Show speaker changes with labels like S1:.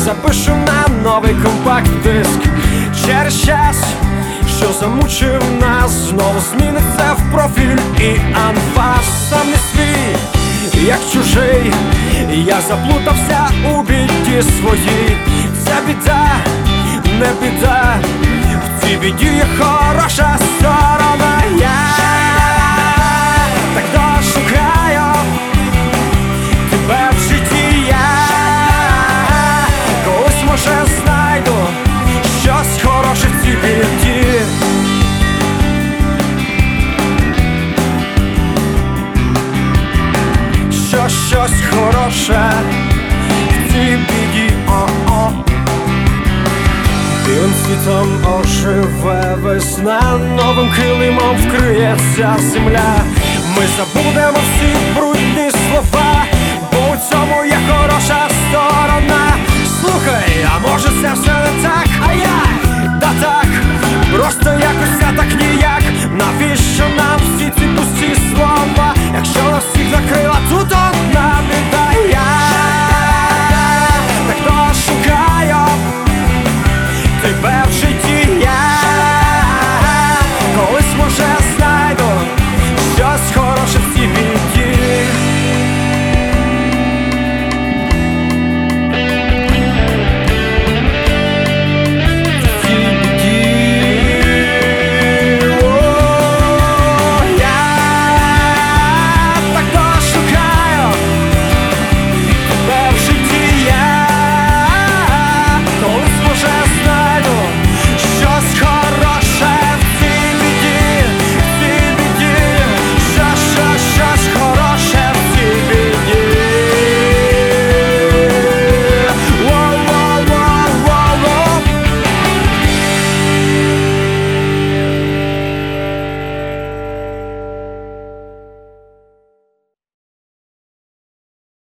S1: запишу на новий компакт-диск. Через час, що замучив нас, знову зміниться в профіль і анфас. Сам не свій, як чужий, я заплутався у біді своїй. Це біда, не біда, в цій біді є хороша сторона. Я так дошукаю тебе в житті, я колись, може, знайду щось хороше в цій біді. Щось хороше в цій біді, о-о. Білим світом оживе весна, новим килимом вкриється земля. Ми забудемо всі брудні слова, бо у цьому є хороша сторона.